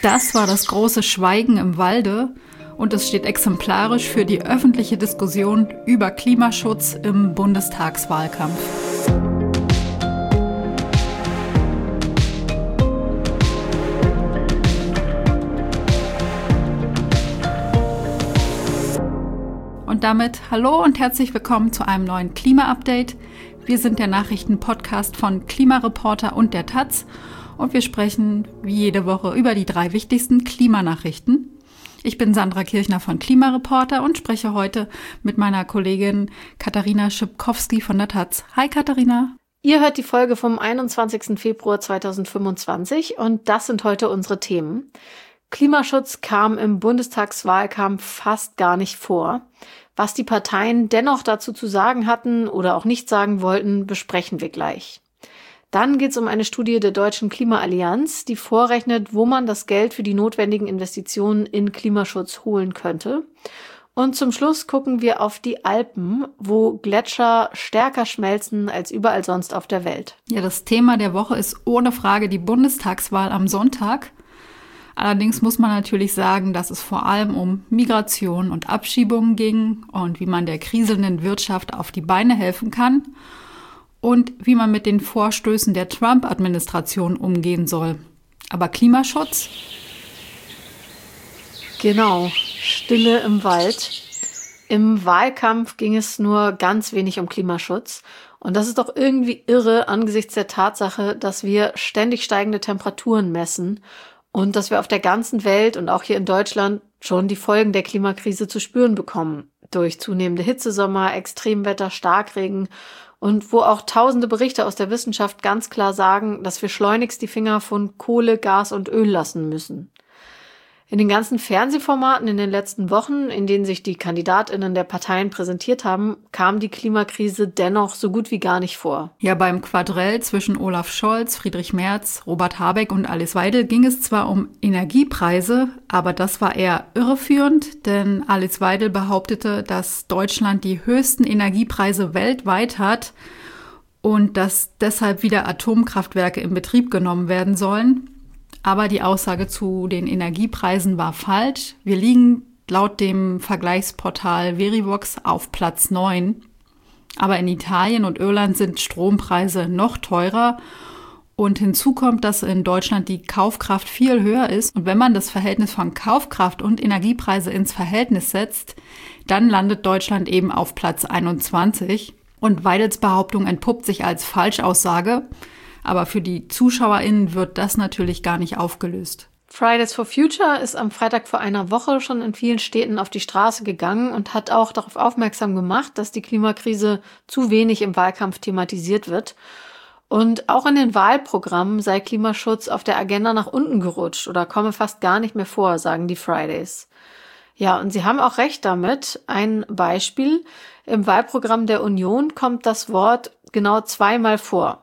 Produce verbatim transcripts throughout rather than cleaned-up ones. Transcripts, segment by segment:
Das war das große Schweigen im Walde und es steht exemplarisch für die öffentliche Diskussion über Klimaschutz im Bundestagswahlkampf. Und damit hallo und herzlich willkommen zu einem neuen Klima-Update. Wir sind der Nachrichtenpodcast von Klimareporter und der Taz und wir sprechen wie jede Woche über die drei wichtigsten Klimanachrichten. Ich bin Sandra Kirchner von Klimareporter und spreche heute mit meiner Kollegin Katharina Schipkowski von der Taz. Hi Katharina. Ihr hört die Folge vom einundzwanzigsten Februar zweitausendfünfundzwanzig und das sind heute unsere Themen. Klimaschutz kam im Bundestagswahlkampf fast gar nicht vor. Was die Parteien dennoch dazu zu sagen hatten oder auch nicht sagen wollten, besprechen wir gleich. Dann geht es um eine Studie der Deutschen Klimaallianz, die vorrechnet, wo man das Geld für die notwendigen Investitionen in Klimaschutz holen könnte. Und zum Schluss gucken wir auf die Alpen, wo Gletscher stärker schmelzen als überall sonst auf der Welt. Ja, das Thema der Woche ist ohne Frage die Bundestagswahl am Sonntag. Allerdings muss man natürlich sagen, dass es vor allem um Migration und Abschiebungen ging und wie man der kriselnden Wirtschaft auf die Beine helfen kann und wie man mit den Vorstößen der Trump-Administration umgehen soll. Aber Klimaschutz? Genau, Stille im Wald. Im Wahlkampf ging es nur ganz wenig um Klimaschutz. Und das ist doch irgendwie irre angesichts der Tatsache, dass wir ständig steigende Temperaturen messen und dass wir auf der ganzen Welt und auch hier in Deutschland schon die Folgen der Klimakrise zu spüren bekommen. Durch zunehmende Hitzesommer, Extremwetter, Starkregen und wo auch tausende Berichte aus der Wissenschaft ganz klar sagen, dass wir schleunigst die Finger von Kohle, Gas und Öl lassen müssen. In den ganzen Fernsehformaten in den letzten Wochen, in denen sich die KandidatInnen der Parteien präsentiert haben, kam die Klimakrise dennoch so gut wie gar nicht vor. Ja, beim Quadrell zwischen Olaf Scholz, Friedrich Merz, Robert Habeck und Alice Weidel ging es zwar um Energiepreise, aber das war eher irreführend, denn Alice Weidel behauptete, dass Deutschland die höchsten Energiepreise weltweit hat und dass deshalb wieder Atomkraftwerke in Betrieb genommen werden sollen. Aber die Aussage zu den Energiepreisen war falsch. Wir liegen laut dem Vergleichsportal Verivox auf Platz neun. Aber in Italien und Irland sind Strompreise noch teurer. Und hinzu kommt, dass in Deutschland die Kaufkraft viel höher ist. Und wenn man das Verhältnis von Kaufkraft und Energiepreise ins Verhältnis setzt, dann landet Deutschland eben auf Platz einundzwanzig. Und Weidels Behauptung entpuppt sich als Falschaussage. Aber für die ZuschauerInnen wird das natürlich gar nicht aufgelöst. Fridays for Future ist am Freitag vor einer Woche schon in vielen Städten auf die Straße gegangen und hat auch darauf aufmerksam gemacht, dass die Klimakrise zu wenig im Wahlkampf thematisiert wird. Und auch in den Wahlprogrammen sei Klimaschutz auf der Agenda nach unten gerutscht oder komme fast gar nicht mehr vor, sagen die Fridays. Ja, und sie haben auch recht damit. Ein Beispiel: Im Wahlprogramm der Union kommt das Wort genau zweimal vor.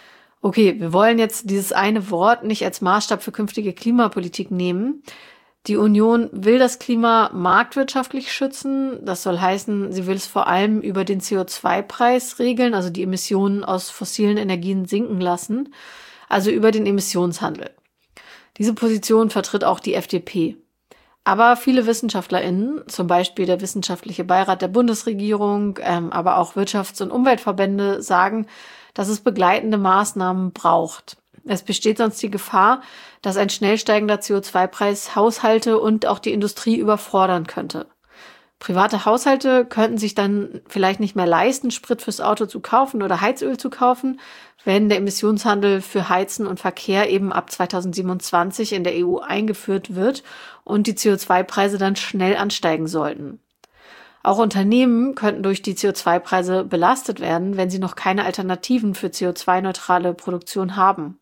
Okay, wir wollen jetzt dieses eine Wort nicht als Maßstab für künftige Klimapolitik nehmen. Die Union will das Klima marktwirtschaftlich schützen. Das soll heißen, sie will es vor allem über den C O zwei Preis regeln, also die Emissionen aus fossilen Energien sinken lassen, also über den Emissionshandel. Diese Position vertritt auch die F D P. Aber viele WissenschaftlerInnen, zum Beispiel der Wissenschaftliche Beirat der Bundesregierung, ähm, aber auch Wirtschafts- und Umweltverbände sagen, dass es begleitende Maßnahmen braucht. Es besteht sonst die Gefahr, dass ein schnell steigender C O zwei Preis Haushalte und auch die Industrie überfordern könnte. Private Haushalte könnten sich dann vielleicht nicht mehr leisten, Sprit fürs Auto zu kaufen oder Heizöl zu kaufen, wenn der Emissionshandel für Heizen und Verkehr eben ab zweitausendsiebenundzwanzig in der E U eingeführt wird und die C O zwei Preise dann schnell ansteigen sollten. Auch Unternehmen könnten durch die C O zwei Preise belastet werden, wenn sie noch keine Alternativen für C O zwei neutrale Produktion haben.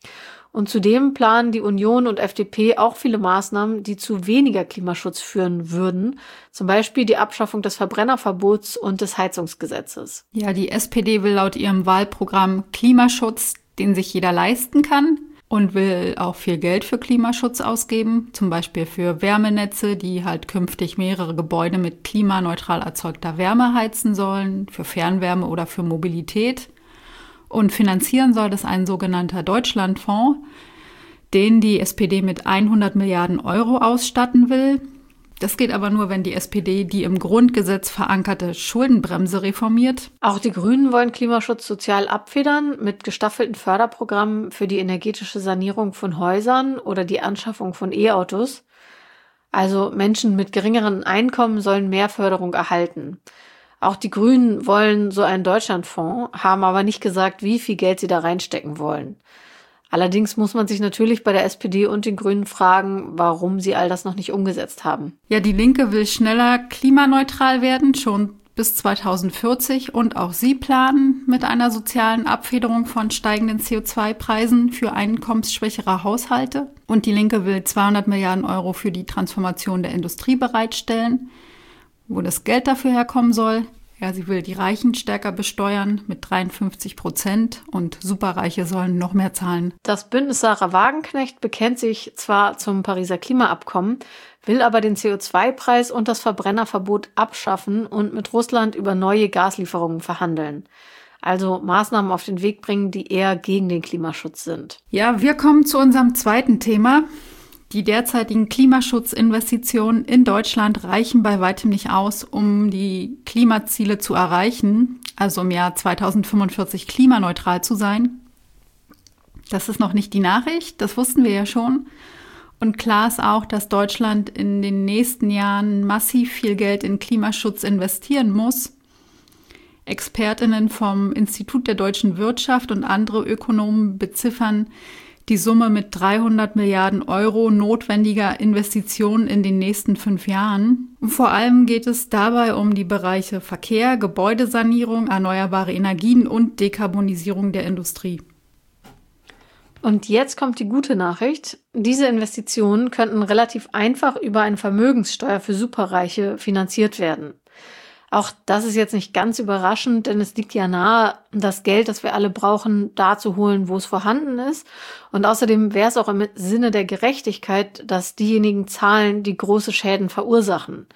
Und zudem planen die Union und F D P auch viele Maßnahmen, die zu weniger Klimaschutz führen würden. Zum Beispiel die Abschaffung des Verbrennerverbots und des Heizungsgesetzes. Ja, die S P D will laut ihrem Wahlprogramm Klimaschutz, den sich jeder leisten kann, und will auch viel Geld für Klimaschutz ausgeben, zum Beispiel für Wärmenetze, die halt künftig mehrere Gebäude mit klimaneutral erzeugter Wärme heizen sollen, für Fernwärme oder für Mobilität. Und finanzieren soll das ein sogenannter Deutschlandfonds. den die S P D mit hundert Milliarden Euro ausstatten will. Das geht aber nur, wenn die S P D die im Grundgesetz verankerte Schuldenbremse reformiert. Auch die Grünen wollen Klimaschutz sozial abfedern mit gestaffelten Förderprogrammen für die energetische Sanierung von Häusern oder die Anschaffung von E-Autos. Also Menschen mit geringeren Einkommen sollen mehr Förderung erhalten. Auch die Grünen wollen so einen Deutschlandfonds, haben aber nicht gesagt, wie viel Geld sie da reinstecken wollen. Allerdings muss man sich natürlich bei der S P D und den Grünen fragen, warum sie all das noch nicht umgesetzt haben. Ja, die Linke will schneller klimaneutral werden, schon bis zweitausendvierzig. Und auch sie planen mit einer sozialen Abfederung von steigenden C O zwei Preisen für einkommensschwächere Haushalte. Und die Linke will zweihundert Milliarden Euro für die Transformation der Industrie bereitstellen. Wo das Geld dafür herkommen soll? Ja, sie will die Reichen stärker besteuern mit dreiundfünfzig Prozent und Superreiche sollen noch mehr zahlen. Das Bündnis Sarah Wagenknecht bekennt sich zwar zum Pariser Klimaabkommen, will aber den C O zwei Preis und das Verbrennerverbot abschaffen und mit Russland über neue Gaslieferungen verhandeln. Also Maßnahmen auf den Weg bringen, die eher gegen den Klimaschutz sind. Ja, wir kommen zu unserem zweiten Thema. Die derzeitigen Klimaschutzinvestitionen in Deutschland reichen bei weitem nicht aus, um die Klimaziele zu erreichen, also im Jahr zweitausendfünfundvierzig klimaneutral zu sein. Das ist noch nicht die Nachricht, das wussten wir ja schon. Und klar ist auch, dass Deutschland in den nächsten Jahren massiv viel Geld in Klimaschutz investieren muss. ExpertInnen vom Institut der deutschen Wirtschaft und andere Ökonomen beziffern die Summe mit dreihundert Milliarden Euro notwendiger Investitionen in den nächsten fünf Jahren. Und vor allem geht es dabei um die Bereiche Verkehr, Gebäudesanierung, erneuerbare Energien und Dekarbonisierung der Industrie. Und jetzt kommt die gute Nachricht. Diese Investitionen könnten relativ einfach über eine Vermögenssteuer für Superreiche finanziert werden. Auch das ist jetzt nicht ganz überraschend, denn es liegt ja nahe, das Geld, das wir alle brauchen, da zu holen, wo es vorhanden ist. Und außerdem wäre es auch im Sinne der Gerechtigkeit, dass diejenigen zahlen, die große Schäden verursachen.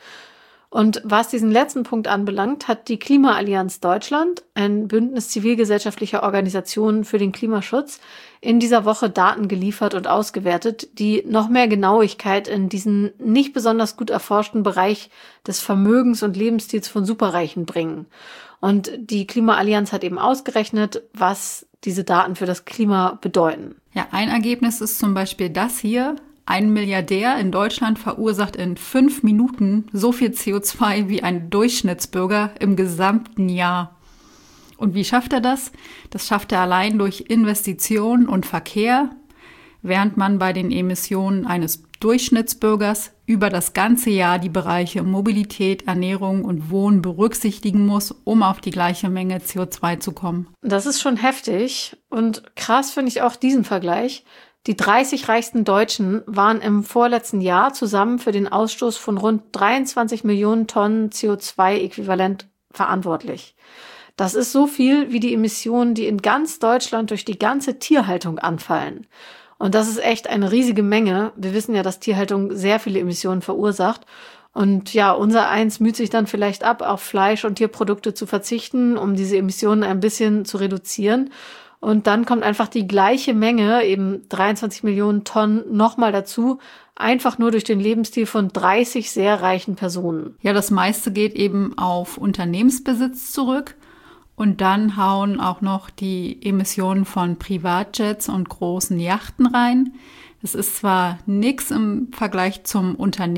Und was diesen letzten Punkt anbelangt, hat die Klimaallianz Deutschland, ein Bündnis zivilgesellschaftlicher Organisationen für den Klimaschutz, in dieser Woche Daten geliefert und ausgewertet, die noch mehr Genauigkeit in diesen nicht besonders gut erforschten Bereich des Vermögens und Lebensstils von Superreichen bringen. Und die Klimaallianz hat eben ausgerechnet, was diese Daten für das Klima bedeuten. Ja, ein Ergebnis ist zum Beispiel das hier. Ein Milliardär in Deutschland verursacht in fünf Minuten so viel C O zwei wie ein Durchschnittsbürger im gesamten Jahr. Und wie schafft er das? Das schafft er allein durch Investitionen und Verkehr, während man bei den Emissionen eines Durchschnittsbürgers über das ganze Jahr die Bereiche Mobilität, Ernährung und Wohnen berücksichtigen muss, um auf die gleiche Menge C O zwei zu kommen. Das ist schon heftig und krass finde ich auch diesen Vergleich. Die dreißig reichsten Deutschen waren im vorletzten Jahr zusammen für den Ausstoß von rund dreiundzwanzig Millionen Tonnen C O zwei Äquivalent verantwortlich. Das ist so viel wie die Emissionen, die in ganz Deutschland durch die ganze Tierhaltung anfallen. Und das ist echt eine riesige Menge. Wir wissen ja, dass Tierhaltung sehr viele Emissionen verursacht. Und ja, unser Eins müht sich dann vielleicht ab, auf Fleisch und Tierprodukte zu verzichten, um diese Emissionen ein bisschen zu reduzieren. Und dann kommt einfach die gleiche Menge, eben dreiundzwanzig Millionen Tonnen, nochmal dazu, einfach nur durch den Lebensstil von dreißig sehr reichen Personen. Ja, das meiste geht eben auf Unternehmensbesitz zurück. Und dann hauen auch noch die Emissionen von Privatjets und großen Yachten rein. Das ist zwar nichts im Vergleich zum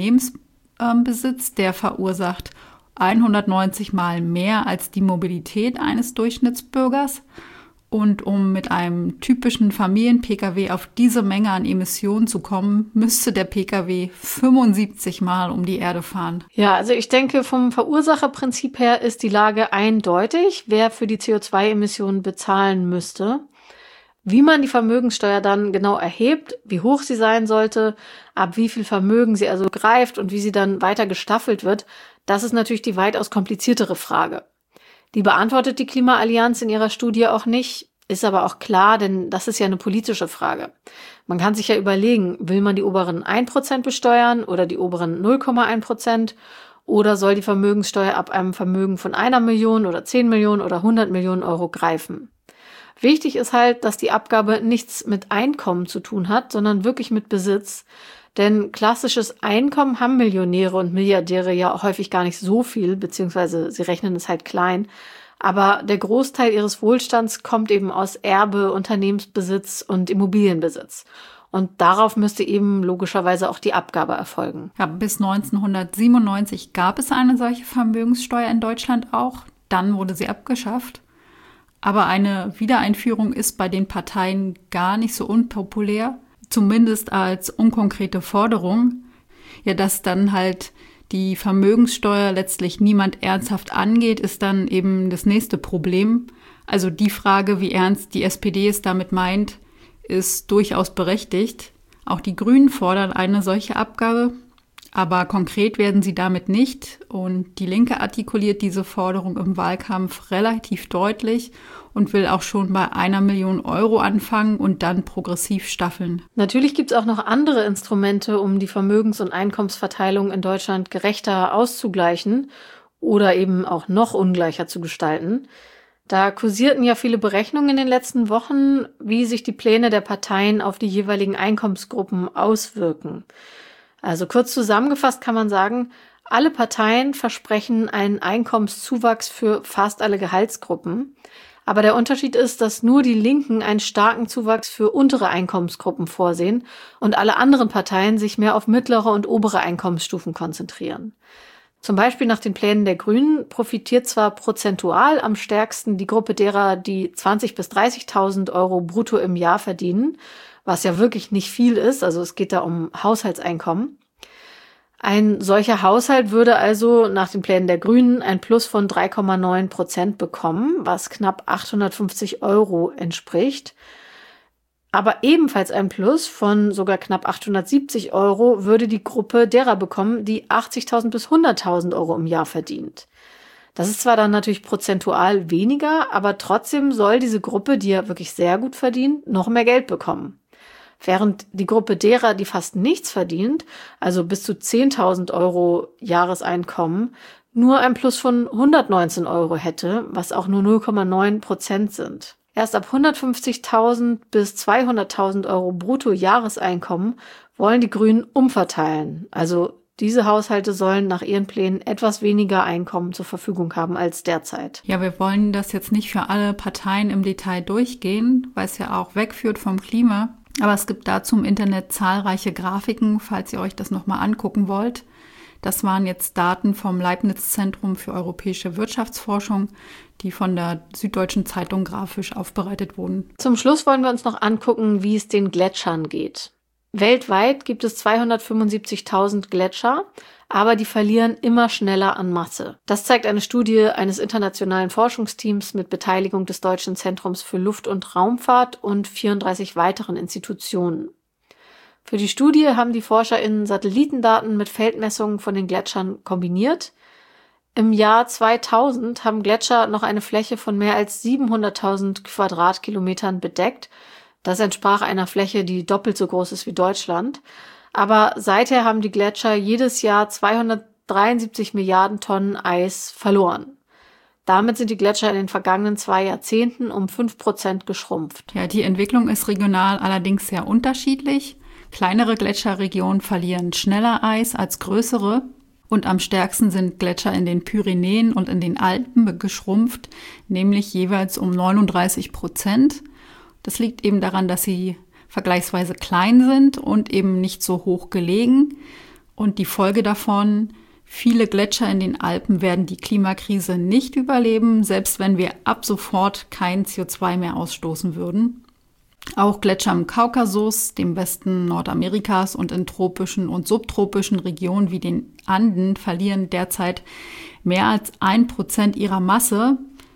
Unternehmensbesitz, der verursacht hundertneunzig Mal mehr als die Mobilität eines Durchschnittsbürgers. Und um mit einem typischen Familien-P K W auf diese Menge an Emissionen zu kommen, müsste der P K W fünfundsiebzig Mal um die Erde fahren. Ja, also ich denke, vom Verursacherprinzip her ist die Lage eindeutig, wer für die C O zwei Emissionen bezahlen müsste. Wie man die Vermögenssteuer dann genau erhebt, wie hoch sie sein sollte, ab wie viel Vermögen sie also greift und wie sie dann weiter gestaffelt wird, das ist natürlich die weitaus kompliziertere Frage. Die beantwortet die Klimaallianz in ihrer Studie auch nicht, ist aber auch klar, denn das ist ja eine politische Frage. Man kann sich ja überlegen, will man die oberen ein Prozent besteuern oder die oberen null Komma eins Prozent oder soll die Vermögenssteuer ab einem Vermögen von einer Million oder zehn Millionen oder hundert Millionen Euro greifen? Wichtig ist halt, dass die Abgabe nichts mit Einkommen zu tun hat, sondern wirklich mit Besitz. Denn klassisches Einkommen haben Millionäre und Milliardäre ja häufig gar nicht so viel, beziehungsweise sie rechnen es halt klein. Aber der Großteil ihres Wohlstands kommt eben aus Erbe, Unternehmensbesitz und Immobilienbesitz. Und darauf müsste eben logischerweise auch die Abgabe erfolgen. Ja, bis neunzehnhundertsiebenundneunzig gab es eine solche Vermögenssteuer in Deutschland auch. Dann wurde sie abgeschafft. Aber eine Wiedereinführung ist bei den Parteien gar nicht so unpopulär, zumindest als unkonkrete Forderung. Ja, dass dann halt die Vermögenssteuer letztlich niemand ernsthaft angeht, ist dann eben das nächste Problem. Also die Frage, wie ernst die S P D es damit meint, ist durchaus berechtigt. Auch die Grünen fordern eine solche Abgabe, aber konkret werden sie damit nicht. Und die Linke artikuliert diese Forderung im Wahlkampf relativ deutlich und will auch schon bei einer Million Euro anfangen und dann progressiv staffeln. Natürlich gibt es auch noch andere Instrumente, um die Vermögens- und Einkommensverteilung in Deutschland gerechter auszugleichen oder eben auch noch ungleicher zu gestalten. Da kursierten ja viele Berechnungen in den letzten Wochen, wie sich die Pläne der Parteien auf die jeweiligen Einkommensgruppen auswirken. Also kurz zusammengefasst kann man sagen, alle Parteien versprechen einen Einkommenszuwachs für fast alle Gehaltsgruppen. Aber der Unterschied ist, dass nur die Linken einen starken Zuwachs für untere Einkommensgruppen vorsehen und alle anderen Parteien sich mehr auf mittlere und obere Einkommensstufen konzentrieren. Zum Beispiel nach den Plänen der Grünen profitiert zwar prozentual am stärksten die Gruppe derer, die zwanzigtausend bis dreißigtausend Euro brutto im Jahr verdienen, was ja wirklich nicht viel ist, also es geht da um Haushaltseinkommen. Ein solcher Haushalt würde also nach den Plänen der Grünen ein Plus von drei Komma neun Prozent bekommen, was knapp achthundertfünfzig Euro entspricht. Aber ebenfalls ein Plus von sogar knapp achthundertsiebzig Euro würde die Gruppe derer bekommen, die achtzigtausend bis hunderttausend Euro im Jahr verdient. Das ist zwar dann natürlich prozentual weniger, aber trotzdem soll diese Gruppe, die ja wirklich sehr gut verdient, noch mehr Geld bekommen. Während die Gruppe derer, die fast nichts verdient, also bis zu zehntausend Euro Jahreseinkommen, nur ein Plus von hundertneunzehn Euro hätte, was auch nur null Komma neun Prozent sind. Erst ab hundertfünfzigtausend bis zweihunderttausend Euro Brutto-Jahreseinkommen wollen die Grünen umverteilen. Also diese Haushalte sollen nach ihren Plänen etwas weniger Einkommen zur Verfügung haben als derzeit. Ja, wir wollen das jetzt nicht für alle Parteien im Detail durchgehen, weil es ja auch wegführt vom Klima. Aber es gibt dazu im Internet zahlreiche Grafiken, falls ihr euch das nochmal angucken wollt. Das waren jetzt Daten vom Leibniz-Zentrum für europäische Wirtschaftsforschung, die von der Süddeutschen Zeitung grafisch aufbereitet wurden. Zum Schluss wollen wir uns noch angucken, wie es den Gletschern geht. Weltweit gibt es zweihundertfünfundsiebzigtausend Gletscher, aber die verlieren immer schneller an Masse. Das zeigt eine Studie eines internationalen Forschungsteams mit Beteiligung des Deutschen Zentrums für Luft- und Raumfahrt und vierunddreißig weiteren Institutionen. Für die Studie haben die ForscherInnen Satellitendaten mit Feldmessungen von den Gletschern kombiniert. Im Jahr zweitausend haben Gletscher noch eine Fläche von mehr als siebenhunderttausend Quadratkilometern bedeckt. Das entsprach einer Fläche, die doppelt so groß ist wie Deutschland. Aber seither haben die Gletscher jedes Jahr zweihundertdreiundsiebzig Milliarden Tonnen Eis verloren. Damit sind die Gletscher in den vergangenen zwei Jahrzehnten um fünf Prozent geschrumpft. Ja, die Entwicklung ist regional allerdings sehr unterschiedlich. Kleinere Gletscherregionen verlieren schneller Eis als größere. Und am stärksten sind Gletscher in den Pyrenäen und in den Alpen geschrumpft, nämlich jeweils um neununddreißig Prozent. Das liegt eben daran, dass sie vergleichsweise klein sind und eben nicht so hoch gelegen. Und die Folge davon, viele Gletscher in den Alpen werden die Klimakrise nicht überleben, selbst wenn wir ab sofort kein C O zwei mehr ausstoßen würden. Auch Gletscher im Kaukasus, dem Westen Nordamerikas und in tropischen und subtropischen Regionen wie den Anden verlieren derzeit mehr als ein Prozent ihrer Masse.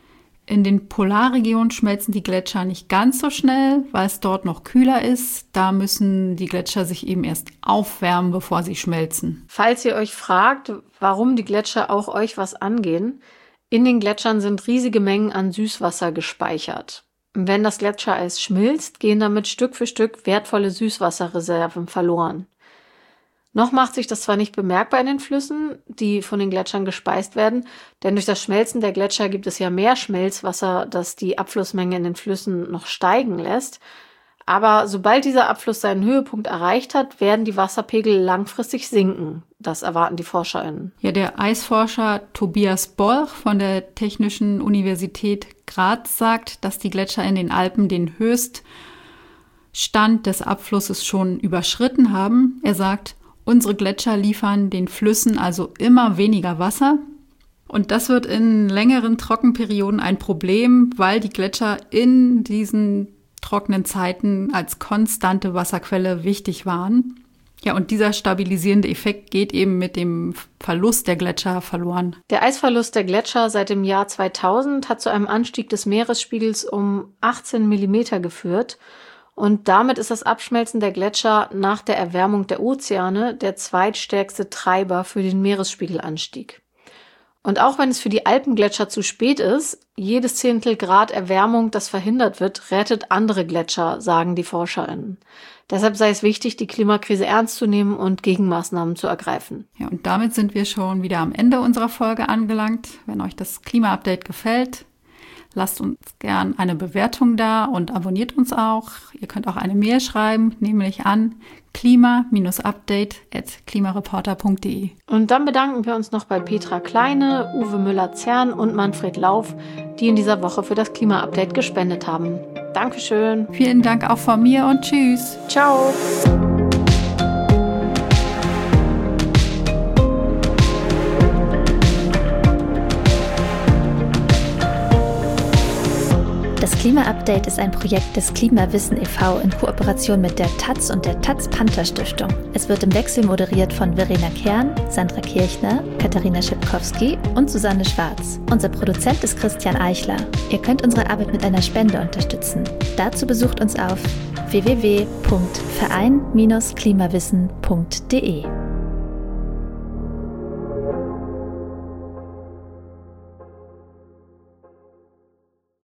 In den Polarregionen schmelzen die Gletscher nicht ganz so schnell, weil es dort noch kühler ist. Da müssen die Gletscher sich eben erst aufwärmen, bevor sie schmelzen. Falls ihr euch fragt, warum die Gletscher auch euch was angehen, in den Gletschern sind riesige Mengen an Süßwasser gespeichert. Wenn das Gletschereis schmilzt, gehen damit Stück für Stück wertvolle Süßwasserreserven verloren. Noch macht sich das zwar nicht bemerkbar in den Flüssen, die von den Gletschern gespeist werden, denn durch das Schmelzen der Gletscher gibt es ja mehr Schmelzwasser, das die Abflussmenge in den Flüssen noch steigen lässt. Aber sobald dieser Abfluss seinen Höhepunkt erreicht hat, werden die Wasserpegel langfristig sinken. Das erwarten die ForscherInnen. Ja, der Eisforscher Tobias Bolch von der Technischen Universität Graz sagt, dass die Gletscher in den Alpen den Höchststand des Abflusses schon überschritten haben. Er sagt, unsere Gletscher liefern den Flüssen also immer weniger Wasser. Und das wird in längeren Trockenperioden ein Problem, weil die Gletscher in diesen trockenen Zeiten als konstante Wasserquelle wichtig waren. Ja, und dieser stabilisierende Effekt geht eben mit dem Verlust der Gletscher verloren. Der Eisverlust der Gletscher seit dem Jahr zweitausend hat zu einem Anstieg des Meeresspiegels um achtzehn Millimeter geführt. Und damit ist das Abschmelzen der Gletscher nach der Erwärmung der Ozeane der zweitstärkste Treiber für den Meeresspiegelanstieg. Und auch wenn es für die Alpengletscher zu spät ist, jedes Zehntel Grad Erwärmung, das verhindert wird, rettet andere Gletscher, sagen die ForscherInnen. Deshalb sei es wichtig, die Klimakrise ernst zu nehmen und Gegenmaßnahmen zu ergreifen. Ja, und damit sind wir schon wieder am Ende unserer Folge angelangt. Wenn euch das Klima-Update gefällt, lasst uns gern eine Bewertung da und abonniert uns auch. Ihr könnt auch eine Mail schreiben, nämlich an klima update at klimareporter punkt de. Und dann bedanken wir uns noch bei Petra Kleine, Uwe Müller-Zern und Manfred Lauf, die in dieser Woche für das Klima-Update gespendet haben. Dankeschön. Vielen Dank auch von mir und tschüss. Ciao. Das Klima-Update ist ein Projekt des Klimawissen e V in Kooperation mit der Taz und der Taz-Panther-Stiftung. Es wird im Wechsel moderiert von Verena Kern, Sandra Kirchner, Katharina Schipkowski und Susanne Schwarz. Unser Produzent ist Christian Eichler. Ihr könnt unsere Arbeit mit einer Spende unterstützen. Dazu besucht uns auf w w w punkt verein Bindestrich klimawissen punkt de.